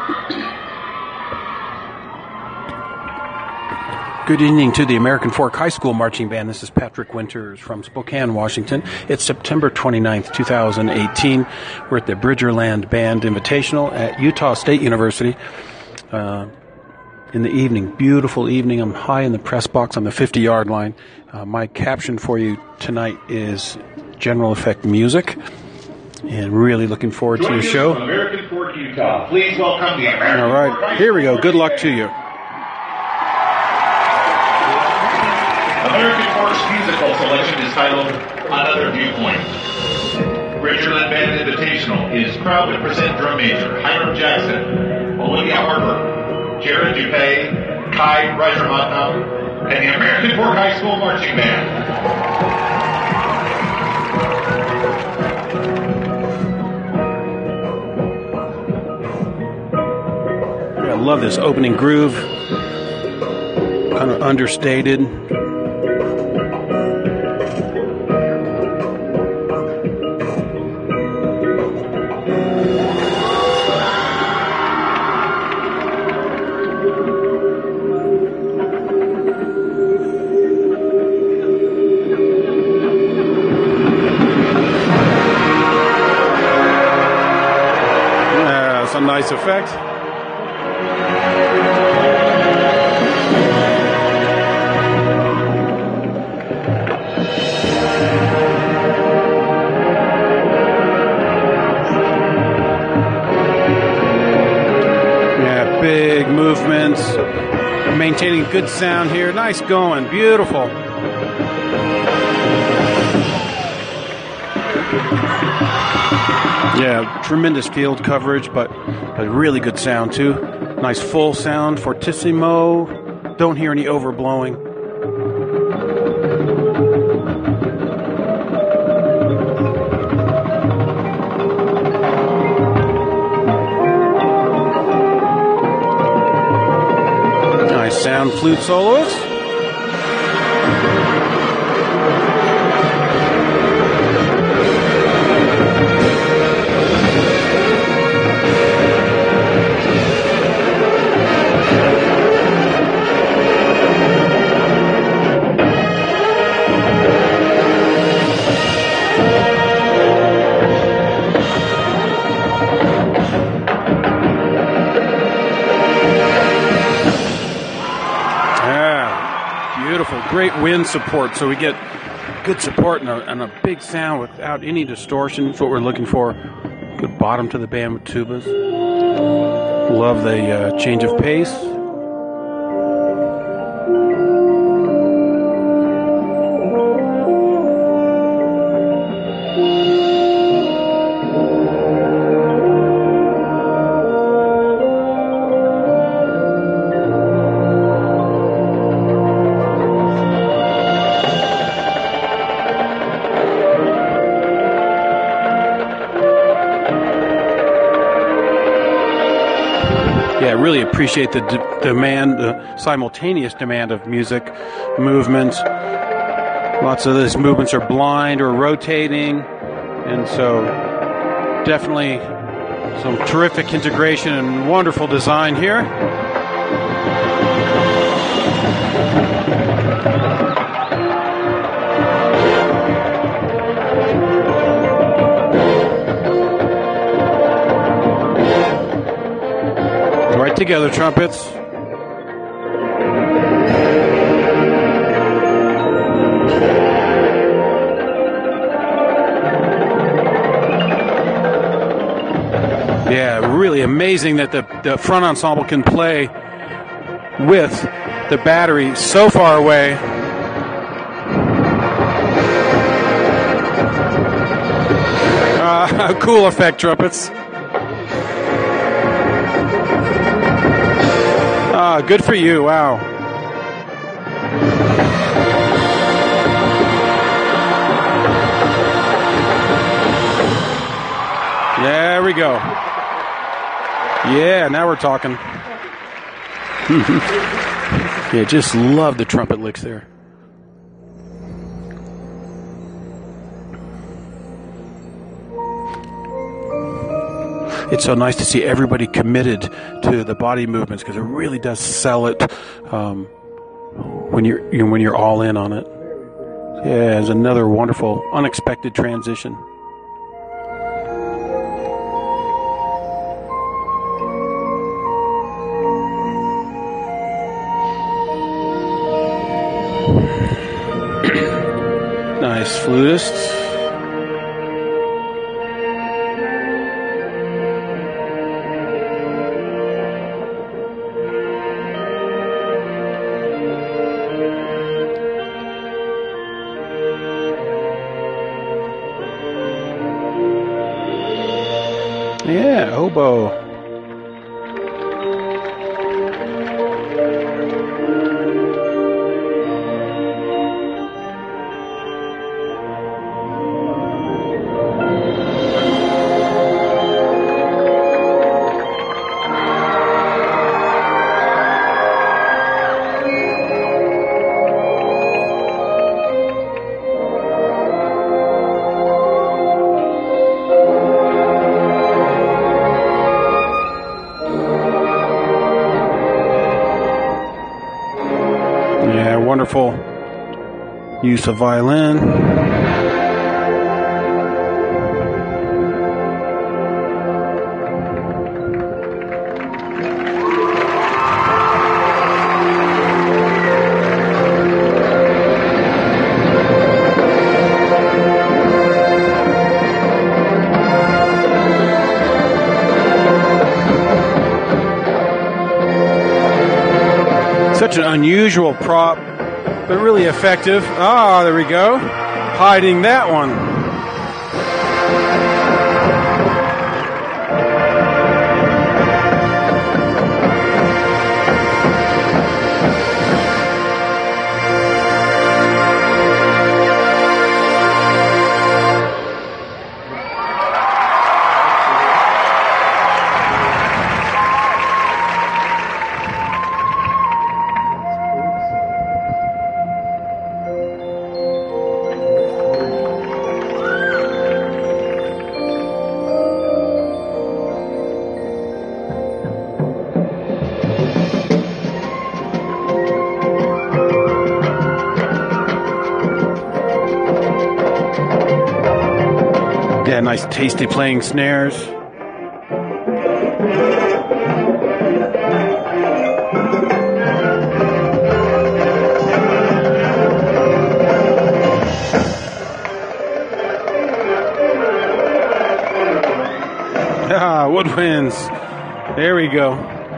Good evening to the American Fork High School Marching Band. This is Patrick Winters from Spokane, Washington. It's September 29th, 2018. We're at the Bridgerland Band Invitational at Utah State University in the evening. Beautiful evening. I'm high in the press box on the 50-yard line. My caption for you tonight is General Effect Music. And really looking forward to the show. American Fork, Utah. Please welcome the American All right, Fork here we go. Good luck to you. American Fork's musical selection is titled Another Viewpoint. Bridgerland Band Invitational is proud to present drum major Hiram Jackson, Olivia Harper, Jared Dupay, Kai Rajaratnam, and the American Fork High School Marching Band. I love this opening groove, kind of understated. Yeah, it's a nice effect. Big movements, maintaining good sound here. Nice going, beautiful. Yeah, tremendous field coverage, but really good sound too. Nice full sound, fortissimo. Don't hear any overblowing. Sound flute solos. Great wind support, so we get good support and a big sound without any distortion. That's what we're looking for. Good bottom to the band with tubas. Love the change of pace. Really appreciate the demand, the simultaneous demand of music movements. Lots of these movements are blind or rotating, and so definitely some terrific integration and wonderful design here. Together, trumpets. Yeah, really amazing that the front ensemble can play with the battery so far away. Cool effect, trumpets. Good for you. Wow. There we go. Yeah, now we're talking. Yeah, just love the trumpet licks there. it's so nice to see everybody committed to the body movements, because it really does sell it when you're all in on it. Yeah, it's another wonderful, unexpected transition. Nice flutists. Yeah, oboe. Yeah, wonderful use of violin. Such an unusual prop, but really effective. Ah, there we go. Hiding that one. Yeah, nice tasty playing snares. Ah, woodwinds. There we go.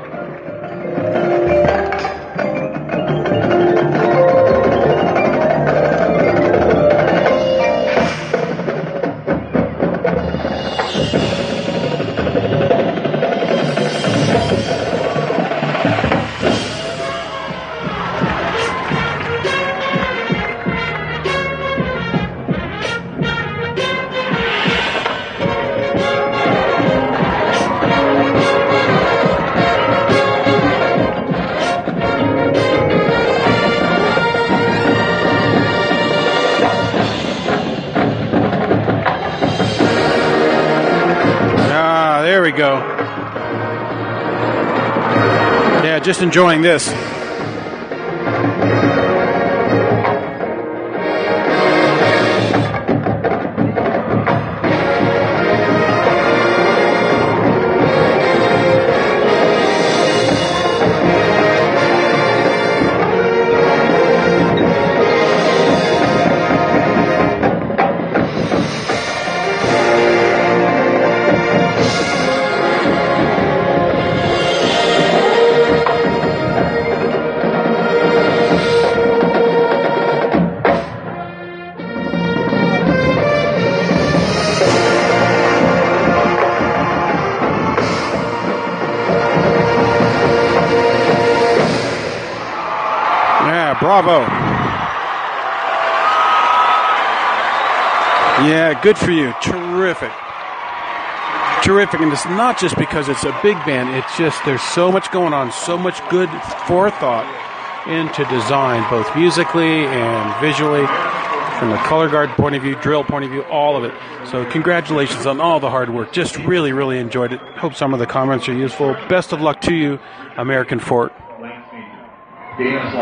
There we go. Yeah, just enjoying this. Yeah, bravo. Yeah, good for you. Terrific. Terrific. And it's not just because it's a big band. It's just there's so much going on, so much good forethought into design, both musically and visually. from the color guard point of view, drill point of view, all of it. So congratulations on all the hard work. Just really, really enjoyed it. Hope some of the comments are useful. Best of luck to you, American Fort.